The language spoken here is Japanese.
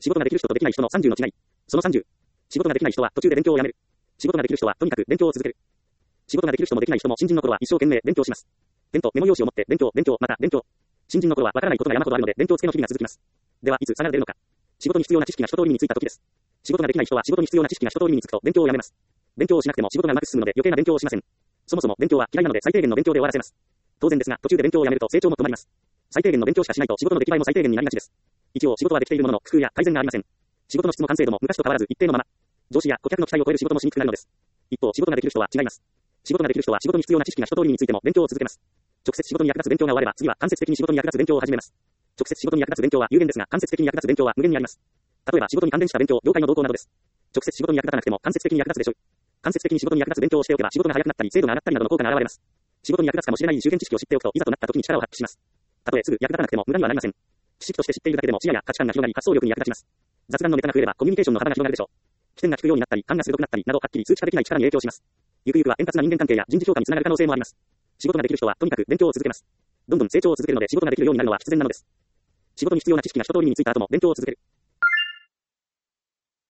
仕事ができる人とできない人の30の違い。その30。仕事ができない人は途中で勉強をやめる。仕事ができる人はとにかく勉強を続ける。仕事ができる人もできない人も新人の頃は一生懸命勉強します。ペンとメモ用紙を持って勉強、また勉強。新人の頃はわからないことが山ほどあるので勉強つけの日々が続きます。では、いつ差が出るのか。仕事に必要な知識が一通り身についた時です。仕事ができない人は仕事に必要な知識が一通り身につくと勉強をやめます。勉強をしなくても仕事がうまく進むので余計な勉強をしません。そもそも勉強は嫌いなので最低限の勉強で終わらせます。当然ですが、途中で勉強をやめると成長も止まります。最低限の勉強しかしないと仕事の出来栄えも最低限になりがちです。一応仕事はできているものの工夫や改善がありません。仕事の質も完成度も昔と変わらず一定のまま。上司や顧客の期待を超える仕事もしにくくなるのです。一方、仕事ができる人は違います。仕事ができる人は仕事に必要な知識が一通りについても勉強を続けます。直接仕事に役立つ勉強が終われば次は間接的に仕事に役立つ勉強を始めます。直接仕事に役立つ勉強は有限ですが間接的に役立つ勉強は無限にあります。例えば仕事に関連した勉強、業界の動向などです。直接仕事に役立たなくても間接的に役立つでしょう。間接的に仕事に役立つ勉強をしておけば仕事が早くなったり精度が上がったりなどの効果が現れます。仕事に役立つかもしれない周辺知識を知っておくといざとなった時に力を発揮します。たとえすぐ役立たなくても無駄にはなりません。知識として知っているだけでも視野や価値観が広がり発想力に役立ちます。雑談のネタが増えればコミュニケーションの幅が広がるでしょう。起点が利くようになったり勘が鋭くなったりなどはっきり数値化できない力に影響します。ゆくゆくは円滑な人間関係や人事評価につながる可能性もあります。仕事ができる人はとにかく勉強を続けます。どんどん成長を続けるので仕事ができるようになるのは必然なのです。仕事に必要な知識が一通りについた後も勉強を続ける。